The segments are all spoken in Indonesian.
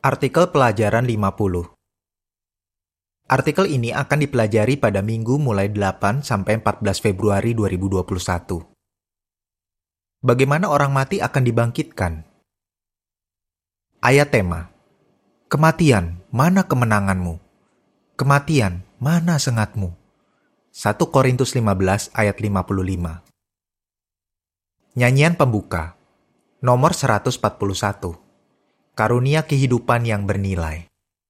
Artikel pelajaran 50. Artikel ini akan dipelajari pada minggu mulai 8 sampai 14 Februari 2021. Bagaimana orang mati akan dibangkitkan? Ayat tema. Kematian, mana kemenanganmu? Kematian, mana sengatmu? 1 Korintus 15 ayat 55. Nyanyian pembuka. Nomor 141. Karunia kehidupan yang bernilai.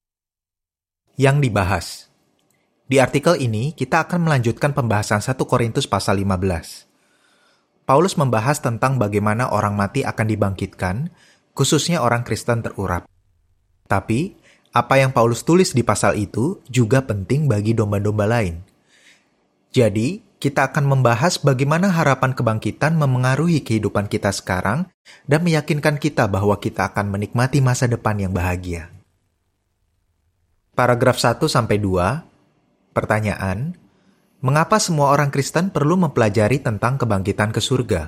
Yang dibahas. Di artikel ini, kita akan melanjutkan pembahasan 1 Korintus pasal 15. Paulus membahas tentang bagaimana orang mati akan dibangkitkan, khususnya orang Kristen terurap. Tapi, apa yang Paulus tulis di pasal itu juga penting bagi domba-domba lain. Jadi, kita akan membahas bagaimana harapan kebangkitan memengaruhi kehidupan kita sekarang dan meyakinkan kita bahwa kita akan menikmati masa depan yang bahagia. Paragraf 1-2. Pertanyaan, mengapa semua orang Kristen perlu mempelajari tentang kebangkitan ke surga?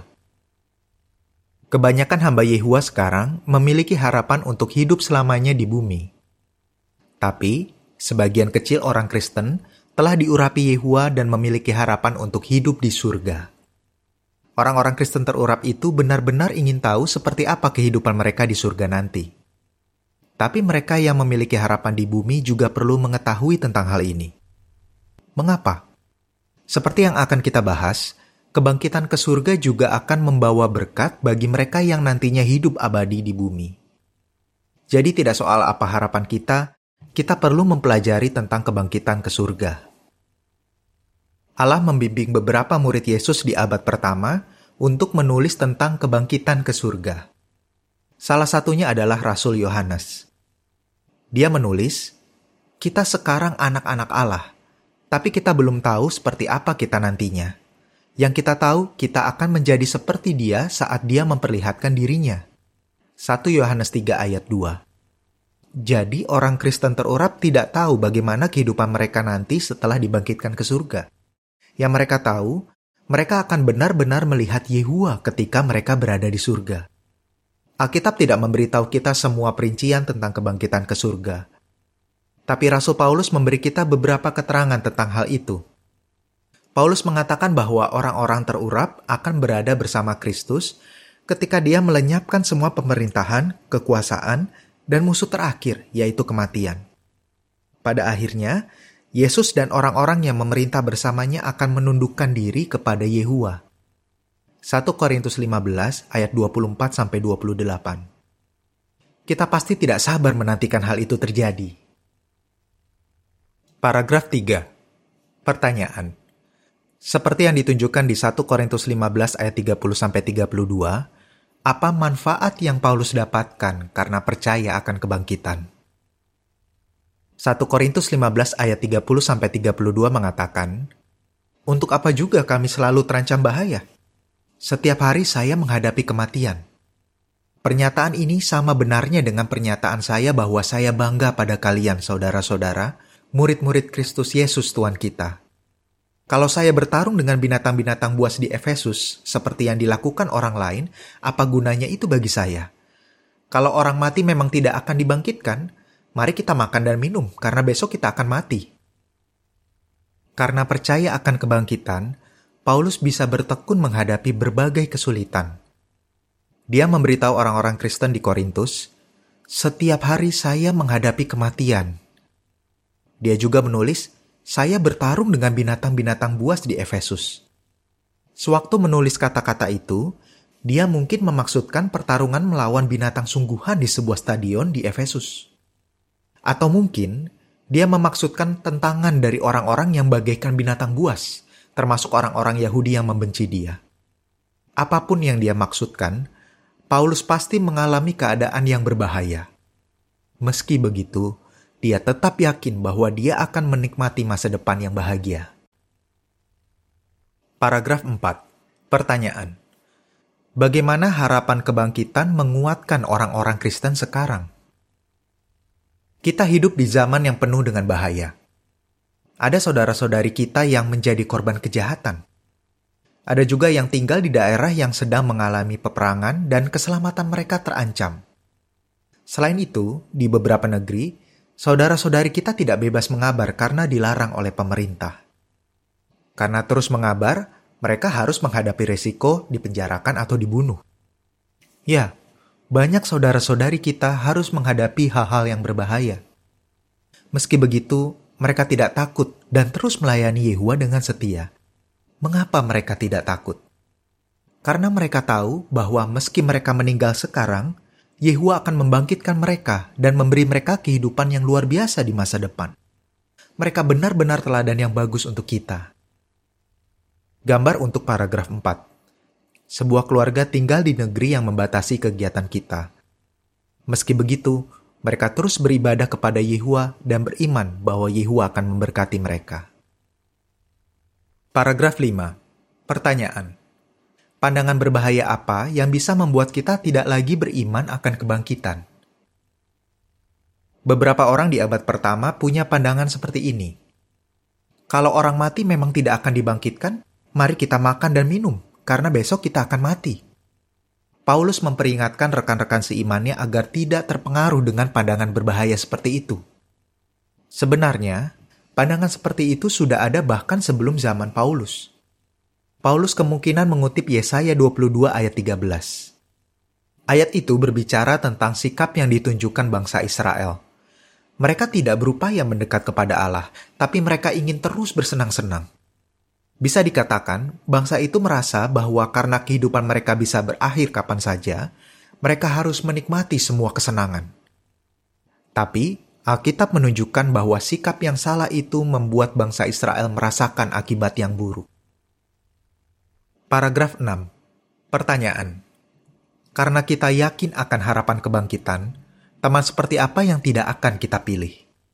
Kebanyakan hamba Yehuwa sekarang memiliki harapan untuk hidup selamanya di bumi. Tapi, sebagian kecil orang Kristen telah diurapi Yehuwa dan memiliki harapan untuk hidup di surga. Orang-orang Kristen terurap itu benar-benar ingin tahu seperti apa kehidupan mereka di surga nanti. Tapi mereka yang memiliki harapan di bumi juga perlu mengetahui tentang hal ini. Mengapa? Seperti yang akan kita bahas, kebangkitan ke surga juga akan membawa berkat bagi mereka yang nantinya hidup abadi di bumi. Jadi tidak soal apa harapan kita perlu mempelajari tentang kebangkitan ke surga. Allah membimbing beberapa murid Yesus di abad pertama untuk menulis tentang kebangkitan ke surga. Salah satunya adalah Rasul Yohanes. Dia menulis, "Kita sekarang anak-anak Allah, tapi kita belum tahu seperti apa kita nantinya. Yang kita tahu, kita akan menjadi seperti Dia saat Dia memperlihatkan dirinya." 1 Yohanes 3 ayat 2. Jadi orang Kristen terurap tidak tahu bagaimana kehidupan mereka nanti setelah dibangkitkan ke surga. Yang mereka tahu, mereka akan benar-benar melihat Yehuwa ketika mereka berada di surga. Alkitab tidak memberitahu kita semua perincian tentang kebangkitan ke surga. Tapi Rasul Paulus memberi kita beberapa keterangan tentang hal itu. Paulus mengatakan bahwa orang-orang terurap akan berada bersama Kristus ketika Dia melenyapkan semua pemerintahan, kekuasaan, dan musuh terakhir, yaitu kematian. Pada akhirnya, Yesus dan orang-orang yang memerintah bersamanya akan menundukkan diri kepada Yehuwa. 1 Korintus 15 ayat 24-28. Kita pasti tidak sabar menantikan hal itu terjadi. Paragraf 3. Pertanyaan. Seperti yang ditunjukkan di 1 Korintus 15 ayat 30-32, apa manfaat yang Paulus dapatkan karena percaya akan kebangkitan? 1 Korintus 15 ayat 30-32 mengatakan, "Untuk apa juga kami selalu terancam bahaya? Setiap hari saya menghadapi kematian. Pernyataan ini sama benarnya dengan pernyataan saya bahwa saya bangga pada kalian, saudara-saudara, murid-murid Kristus Yesus Tuhan kita. Kalau saya bertarung dengan binatang-binatang buas di Efesus, seperti yang dilakukan orang lain, apa gunanya itu bagi saya? Kalau orang mati memang tidak akan dibangkitkan, mari kita makan dan minum, karena besok kita akan mati." Karena percaya akan kebangkitan, Paulus bisa bertekun menghadapi berbagai kesulitan. Dia memberitahu orang-orang Kristen di Korintus, "Setiap hari saya menghadapi kematian." Dia juga menulis, "Saya bertarung dengan binatang-binatang buas di Efesus." Sewaktu menulis kata-kata itu, dia mungkin memaksudkan pertarungan melawan binatang sungguhan di sebuah stadion di Efesus. Atau mungkin dia memaksudkan tentangan dari orang-orang yang bagaikan binatang buas, termasuk orang-orang Yahudi yang membenci dia. Apapun yang dia maksudkan, Paulus pasti mengalami keadaan yang berbahaya. Meski begitu, dia tetap yakin bahwa dia akan menikmati masa depan yang bahagia. Paragraf 4. Pertanyaan. Bagaimana harapan kebangkitan menguatkan orang-orang Kristen sekarang? Kita hidup di zaman yang penuh dengan bahaya. Ada saudara-saudari kita yang menjadi korban kejahatan. Ada juga yang tinggal di daerah yang sedang mengalami peperangan dan keselamatan mereka terancam. Selain itu, di beberapa negeri, saudara-saudari kita tidak bebas mengabar karena dilarang oleh pemerintah. Karena terus mengabar, mereka harus menghadapi resiko dipenjarakan atau dibunuh. Ya, banyak saudara-saudari kita harus menghadapi hal-hal yang berbahaya. Meski begitu, mereka tidak takut dan terus melayani Yehuwa dengan setia. Mengapa mereka tidak takut? Karena mereka tahu bahwa meski mereka meninggal sekarang, Yehuwa akan membangkitkan mereka dan memberi mereka kehidupan yang luar biasa di masa depan. Mereka benar-benar teladan yang bagus untuk kita. Gambar untuk paragraf 4. Sebuah keluarga tinggal di negeri yang membatasi kegiatan kita. Meski begitu, mereka terus beribadah kepada Yehuwa dan beriman bahwa Yehuwa akan memberkati mereka. Paragraf 5. Pertanyaan. Pandangan berbahaya apa yang bisa membuat kita tidak lagi beriman akan kebangkitan? Beberapa orang di abad pertama punya pandangan seperti ini. Kalau orang mati memang tidak akan dibangkitkan, mari kita makan dan minum, karena besok kita akan mati. Paulus memperingatkan rekan-rekan seimannya agar tidak terpengaruh dengan pandangan berbahaya seperti itu. Sebenarnya, pandangan seperti itu sudah ada bahkan sebelum zaman Paulus. Paulus kemungkinan mengutip Yesaya 22 ayat 13. Ayat itu berbicara tentang sikap yang ditunjukkan bangsa Israel. Mereka tidak berupaya mendekat kepada Allah, tapi mereka ingin terus bersenang-senang. Bisa dikatakan, bangsa itu merasa bahwa karena kehidupan mereka bisa berakhir kapan saja, mereka harus menikmati semua kesenangan. Tapi, Alkitab menunjukkan bahwa sikap yang salah itu membuat bangsa Israel merasakan akibat yang buruk. Paragraf 6. Pertanyaan. Karena kita yakin akan harapan kebangkitan, teman seperti apa yang tidak akan kita pilih?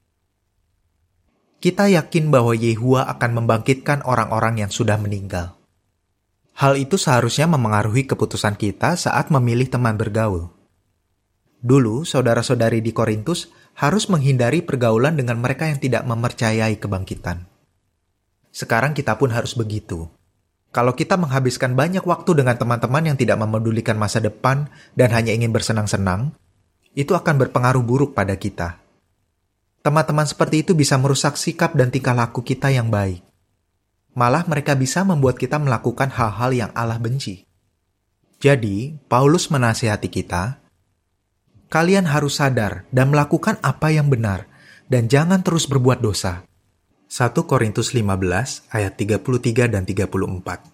Kita yakin bahwa Yehuwa akan membangkitkan orang-orang yang sudah meninggal. Hal itu seharusnya memengaruhi keputusan kita saat memilih teman bergaul. Dulu, saudara-saudari di Korintus harus menghindari pergaulan dengan mereka yang tidak mempercayai kebangkitan. Sekarang kita pun harus begitu. Kalau kita menghabiskan banyak waktu dengan teman-teman yang tidak memedulikan masa depan dan hanya ingin bersenang-senang, itu akan berpengaruh buruk pada kita. Teman-teman seperti itu bisa merusak sikap dan tingkah laku kita yang baik. Malah mereka bisa membuat kita melakukan hal-hal yang Allah benci. Jadi, Paulus menasihati kita, kalian harus sadar dan melakukan apa yang benar, dan jangan terus berbuat dosa. 1 Korintus 15 ayat 33 dan 34.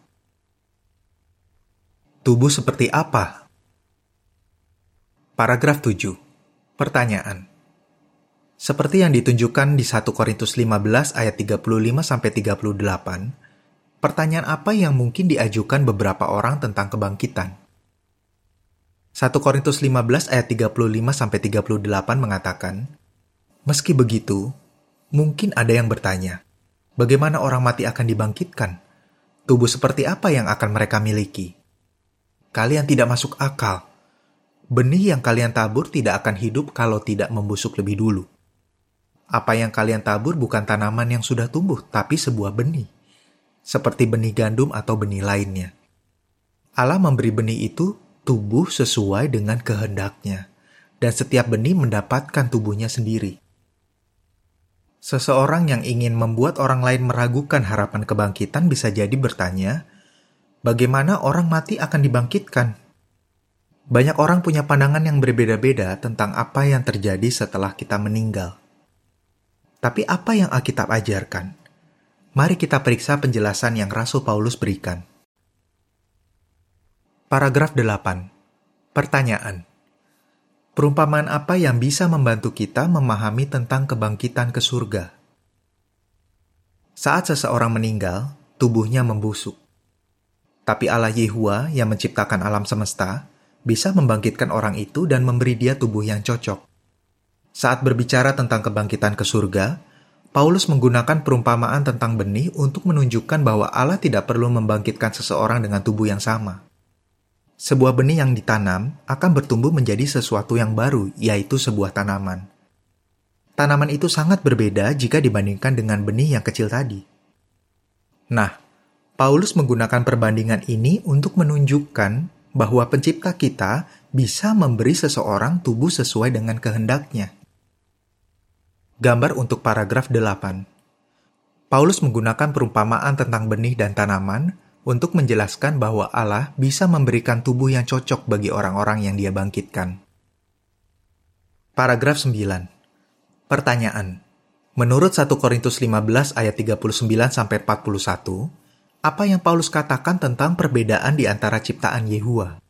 Tubuh seperti apa? Paragraf 7. Pertanyaan. Seperti yang ditunjukkan di 1 Korintus 15 ayat 35-38, pertanyaan apa yang mungkin diajukan beberapa orang tentang kebangkitan? 1 Korintus 15 ayat 35-38 mengatakan, meski begitu, mungkin ada yang bertanya, bagaimana orang mati akan dibangkitkan? Tubuh seperti apa yang akan mereka miliki? Kalian tidak masuk akal. Benih yang kalian tabur tidak akan hidup kalau tidak membusuk lebih dulu. Apa yang kalian tabur bukan tanaman yang sudah tumbuh, tapi sebuah benih. Seperti benih gandum atau benih lainnya. Allah memberi benih itu tubuh sesuai dengan kehendaknya. Dan setiap benih mendapatkan tubuhnya sendiri. Seseorang yang ingin membuat orang lain meragukan harapan kebangkitan bisa jadi bertanya, bagaimana orang mati akan dibangkitkan? Banyak orang punya pandangan yang berbeda-beda tentang apa yang terjadi setelah kita meninggal. Tapi apa yang Alkitab ajarkan? Mari kita periksa penjelasan yang Rasul Paulus berikan. Paragraf 8. Pertanyaan. Perumpamaan apa yang bisa membantu kita memahami tentang kebangkitan ke surga? Saat seseorang meninggal, tubuhnya membusuk. Tapi Allah Yehuwa yang menciptakan alam semesta bisa membangkitkan orang itu dan memberi dia tubuh yang cocok. Saat berbicara tentang kebangkitan ke surga, Paulus menggunakan perumpamaan tentang benih untuk menunjukkan bahwa Allah tidak perlu membangkitkan seseorang dengan tubuh yang sama. Sebuah benih yang ditanam akan bertumbuh menjadi sesuatu yang baru, yaitu sebuah tanaman. Tanaman itu sangat berbeda jika dibandingkan dengan benih yang kecil tadi. Nah, Paulus menggunakan perbandingan ini untuk menunjukkan bahwa pencipta kita bisa memberi seseorang tubuh sesuai dengan kehendaknya. Gambar untuk paragraf 8. Paulus menggunakan perumpamaan tentang benih dan tanaman untuk menjelaskan bahwa Allah bisa memberikan tubuh yang cocok bagi orang-orang yang Dia bangkitkan. Paragraf 9. Pertanyaan. Menurut 1 Korintus 15 ayat 39-41, apa yang Paulus katakan tentang perbedaan di antara ciptaan Yehua?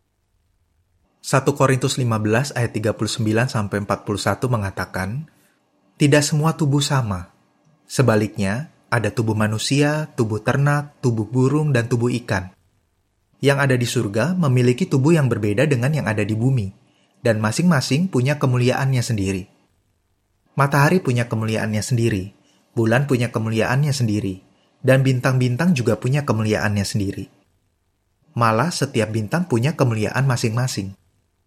1 Korintus 15 ayat 39-41 mengatakan, tidak semua tubuh sama. Sebaliknya, ada tubuh manusia, tubuh ternak, tubuh burung, dan tubuh ikan. Yang ada di surga memiliki tubuh yang berbeda dengan yang ada di bumi, dan masing-masing punya kemuliaannya sendiri. Matahari punya kemuliaannya sendiri, bulan punya kemuliaannya sendiri, dan bintang-bintang juga punya kemuliaannya sendiri. Malah setiap bintang punya kemuliaan masing-masing.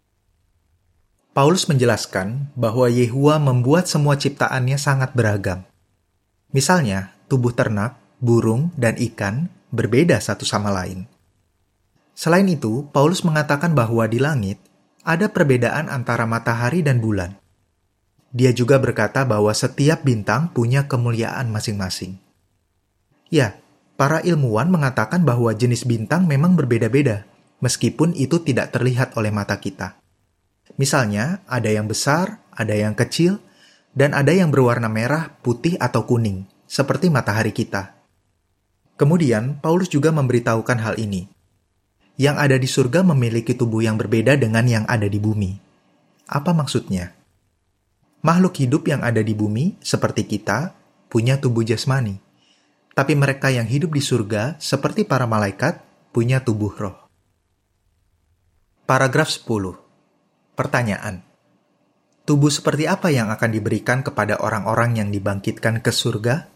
Paulus menjelaskan bahwa Yehua membuat semua ciptaannya sangat beragam. Misalnya, tubuh ternak, burung, dan ikan berbeda satu sama lain. Selain itu, Paulus mengatakan bahwa di langit ada perbedaan antara matahari dan bulan. Dia juga berkata bahwa setiap bintang punya kemuliaan masing-masing. Ya, para ilmuwan mengatakan bahwa jenis bintang memang berbeda-beda, meskipun itu tidak terlihat oleh mata kita. Misalnya, ada yang besar, ada yang kecil, dan ada yang berwarna merah, putih, atau kuning, seperti matahari kita. Kemudian, Paulus juga memberitahukan hal ini. Yang ada di surga memiliki tubuh yang berbeda dengan yang ada di bumi. Apa maksudnya? Makhluk hidup yang ada di bumi, seperti kita, punya tubuh jasmani. Tapi mereka yang hidup di surga, seperti para malaikat, punya tubuh roh. Paragraf 10. Pertanyaan. Tubuh seperti apa yang akan diberikan kepada orang-orang yang dibangkitkan ke surga?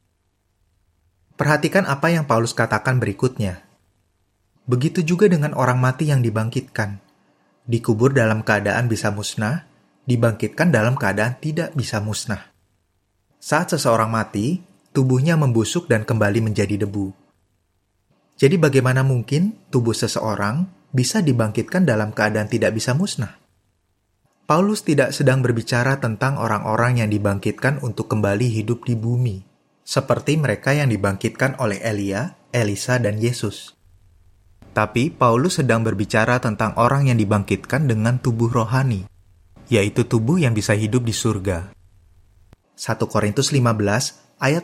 Perhatikan apa yang Paulus katakan berikutnya. Begitu juga dengan orang mati yang dibangkitkan. Dikubur dalam keadaan bisa musnah, dibangkitkan dalam keadaan tidak bisa musnah. Saat seseorang mati, tubuhnya membusuk dan kembali menjadi debu. Jadi bagaimana mungkin tubuh seseorang bisa dibangkitkan dalam keadaan tidak bisa musnah? Paulus tidak sedang berbicara tentang orang-orang yang dibangkitkan untuk kembali hidup di bumi, seperti mereka yang dibangkitkan oleh Elia, Elisa, dan Yesus. Tapi Paulus sedang berbicara tentang orang yang dibangkitkan dengan tubuh rohani, yaitu tubuh yang bisa hidup di surga. 1 Korintus 15 ayat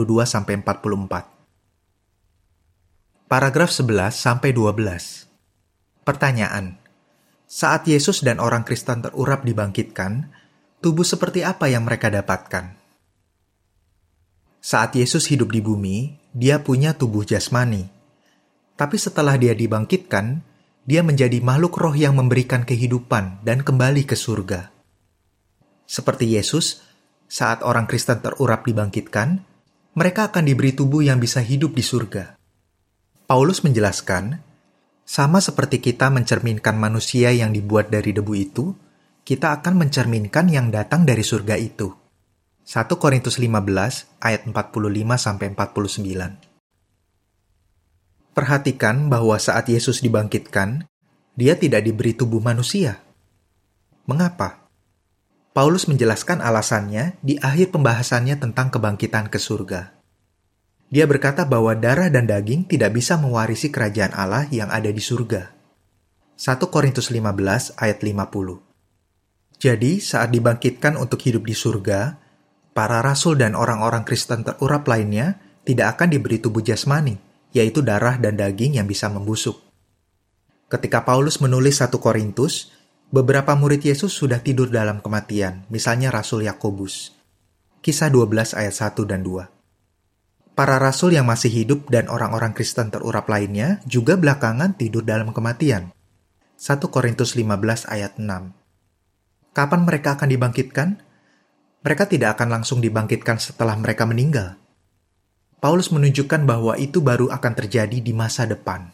42-44. Paragraf 11-12. Pertanyaan. Saat Yesus dan orang Kristen terurap dibangkitkan, tubuh seperti apa yang mereka dapatkan? Saat Yesus hidup di bumi, dia punya tubuh jasmani. Tapi setelah dia dibangkitkan, dia menjadi makhluk roh yang memberikan kehidupan dan kembali ke surga. Seperti Yesus, saat orang Kristen terurap dibangkitkan, mereka akan diberi tubuh yang bisa hidup di surga. Paulus menjelaskan, sama seperti kita mencerminkan manusia yang dibuat dari debu itu, kita akan mencerminkan yang datang dari surga itu. 1 Korintus 15 ayat 45-49. Perhatikan bahwa saat Yesus dibangkitkan, dia tidak diberi tubuh manusia. Mengapa? Paulus menjelaskan alasannya di akhir pembahasannya tentang kebangkitan ke surga. Dia berkata bahwa darah dan daging tidak bisa mewarisi kerajaan Allah yang ada di surga. 1 Korintus 15 ayat 50. Jadi, saat dibangkitkan untuk hidup di surga, para rasul dan orang-orang Kristen terurap lainnya tidak akan diberi tubuh jasmani, yaitu darah dan daging yang bisa membusuk. Ketika Paulus menulis 1 Korintus, beberapa murid Yesus sudah tidur dalam kematian, misalnya Rasul Yakobus. Kisah 12 ayat 1 dan 2. Para rasul yang masih hidup dan orang-orang Kristen terurap lainnya juga belakangan tidur dalam kematian. 1 Korintus 15 ayat 6. Kapan mereka akan dibangkitkan? Mereka tidak akan langsung dibangkitkan setelah mereka meninggal. Paulus menunjukkan bahwa itu baru akan terjadi di masa depan.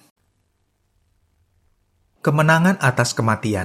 Kemenangan atas kematian.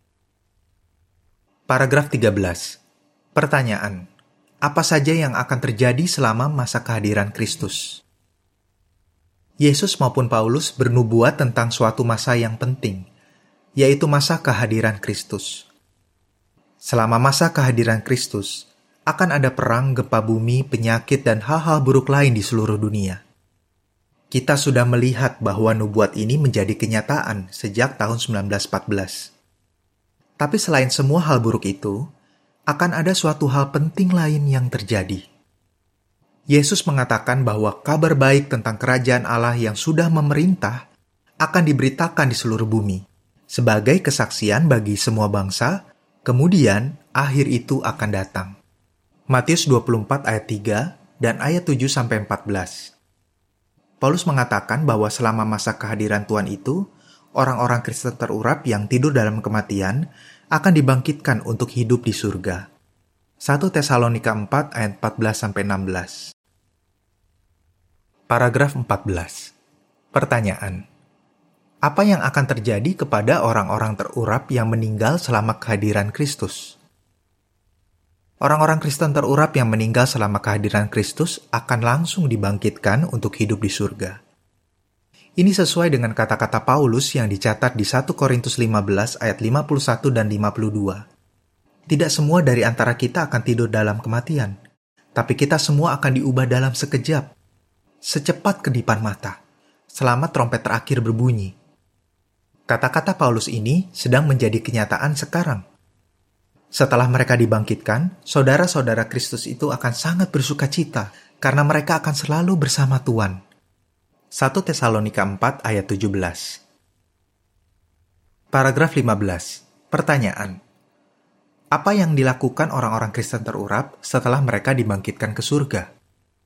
Paragraf 13. Pertanyaan. Apa saja yang akan terjadi selama masa kehadiran Kristus? Yesus maupun Paulus bernubuat tentang suatu masa yang penting, yaitu masa kehadiran Kristus. Selama masa kehadiran Kristus, akan ada perang, gempa bumi, penyakit, dan hal-hal buruk lain di seluruh dunia. Kita sudah melihat bahwa nubuat ini menjadi kenyataan sejak tahun 1914. Tapi selain semua hal buruk itu, akan ada suatu hal penting lain yang terjadi. Yesus mengatakan bahwa kabar baik tentang kerajaan Allah yang sudah memerintah akan diberitakan di seluruh bumi, sebagai kesaksian bagi semua bangsa, kemudian akhir itu akan datang. Matius 24 ayat 3 dan ayat 7-14. Paulus mengatakan bahwa selama masa kehadiran Tuhan itu, orang-orang Kristen terurap yang tidur dalam kematian akan dibangkitkan untuk hidup di surga. 1 Tesalonika 4 ayat 14-16. Paragraf 14. Pertanyaan. Apa yang akan terjadi kepada orang-orang terurap yang meninggal selama kehadiran Kristus? Orang-orang Kristen terurap yang meninggal selama kehadiran Kristus akan langsung dibangkitkan untuk hidup di surga. Ini sesuai dengan kata-kata Paulus yang dicatat di 1 Korintus 15 ayat 51 dan 52. Tidak semua dari antara kita akan tidur dalam kematian, tapi kita semua akan diubah dalam sekejap, secepat kedipan mata, selama trompet terakhir berbunyi. Kata-kata Paulus ini sedang menjadi kenyataan sekarang. Setelah mereka dibangkitkan, saudara-saudara Kristus itu akan sangat bersuka cita karena mereka akan selalu bersama Tuhan. 1 Tesalonika 4 ayat 17. Paragraf 15. Pertanyaan. Apa yang dilakukan orang-orang Kristen terurap setelah mereka dibangkitkan ke surga?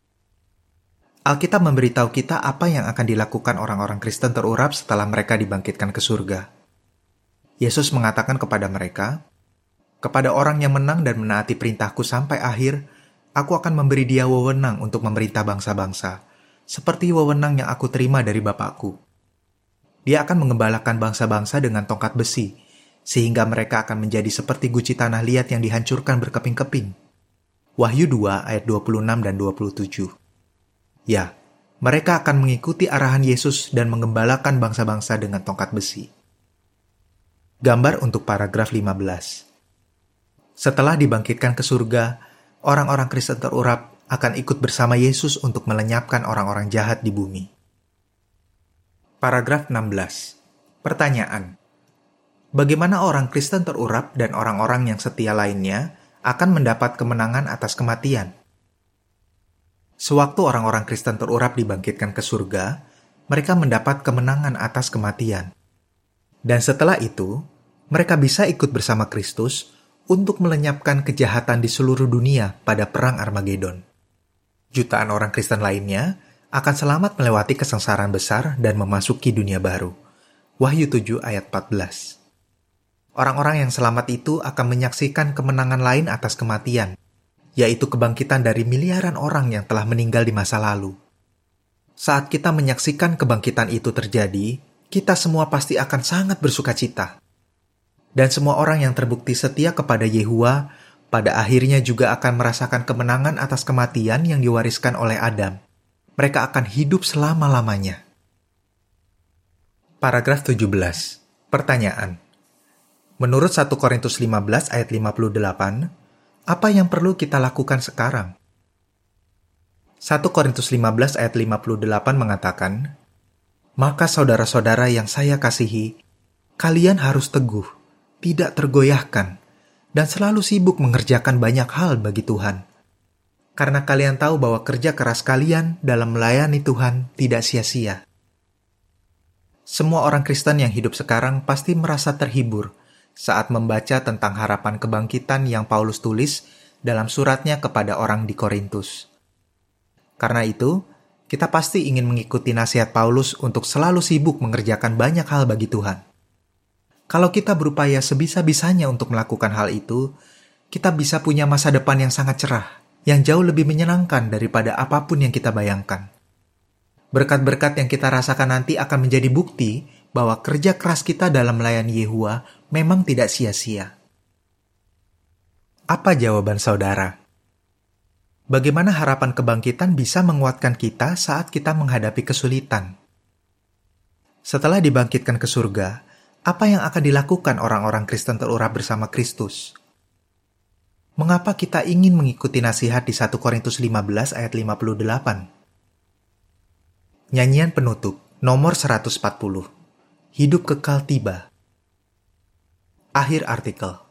Alkitab memberitahu kita apa yang akan dilakukan orang-orang Kristen terurap setelah mereka dibangkitkan ke surga. Yesus mengatakan kepada mereka, "Kepada orang yang menang dan menaati perintahku sampai akhir, aku akan memberi dia wewenang untuk memerintah bangsa-bangsa, seperti wewenang yang aku terima dari Bapakku. Dia akan mengembalakan bangsa-bangsa dengan tongkat besi, sehingga mereka akan menjadi seperti guci tanah liat yang dihancurkan berkeping-keping." Wahyu 2 ayat 26 dan 27. Ya, mereka akan mengikuti arahan Yesus dan mengembalakan bangsa-bangsa dengan tongkat besi. Gambar untuk paragraf 15. Setelah dibangkitkan ke surga, orang-orang Kristen terurap akan ikut bersama Yesus untuk melenyapkan orang-orang jahat di bumi. Paragraf 16. Pertanyaan. Bagaimana orang Kristen terurap dan orang-orang yang setia lainnya akan mendapat kemenangan atas kematian? Sewaktu orang-orang Kristen terurap dibangkitkan ke surga, mereka mendapat kemenangan atas kematian. Dan setelah itu, mereka bisa ikut bersama Kristus untuk melenyapkan kejahatan di seluruh dunia pada Perang Armageddon. Jutaan orang Kristen lainnya akan selamat melewati kesengsaraan besar dan memasuki dunia baru. Wahyu 7 ayat 14. Orang-orang yang selamat itu akan menyaksikan kemenangan lain atas kematian, yaitu kebangkitan dari miliaran orang yang telah meninggal di masa lalu. Saat kita menyaksikan kebangkitan itu terjadi, kita semua pasti akan sangat bersuka cita. Dan semua orang yang terbukti setia kepada Yehuwa, pada akhirnya juga akan merasakan kemenangan atas kematian yang diwariskan oleh Adam. Mereka akan hidup selama-lamanya. Paragraf 17. Pertanyaan. Menurut 1 Korintus 15 ayat 58, apa yang perlu kita lakukan sekarang? 1 Korintus 15 ayat 58 mengatakan, "Maka saudara-saudara yang saya kasihi, kalian harus teguh, tidak tergoyahkan, dan selalu sibuk mengerjakan banyak hal bagi Tuhan. Karena kalian tahu bahwa kerja keras kalian dalam melayani Tuhan tidak sia-sia." Semua orang Kristen yang hidup sekarang pasti merasa terhibur saat membaca tentang harapan kebangkitan yang Paulus tulis dalam suratnya kepada orang di Korintus. Karena itu, kita pasti ingin mengikuti nasihat Paulus untuk selalu sibuk mengerjakan banyak hal bagi Tuhan. Kalau kita berupaya sebisa-bisanya untuk melakukan hal itu, kita bisa punya masa depan yang sangat cerah, yang jauh lebih menyenangkan daripada apapun yang kita bayangkan. Berkat-berkat yang kita rasakan nanti akan menjadi bukti bahwa kerja keras kita dalam melayani Yehuwa memang tidak sia-sia. Apa jawaban saudara? Bagaimana harapan kebangkitan bisa menguatkan kita saat kita menghadapi kesulitan? Setelah dibangkitkan ke surga, Apa yang akan dilakukan orang-orang Kristen terurap bersama Kristus? Mengapa kita ingin mengikuti nasihat di 1 Korintus 15 ayat 58? Nyanyian penutup nomor 140. Hidup kekal tiba. Akhir artikel.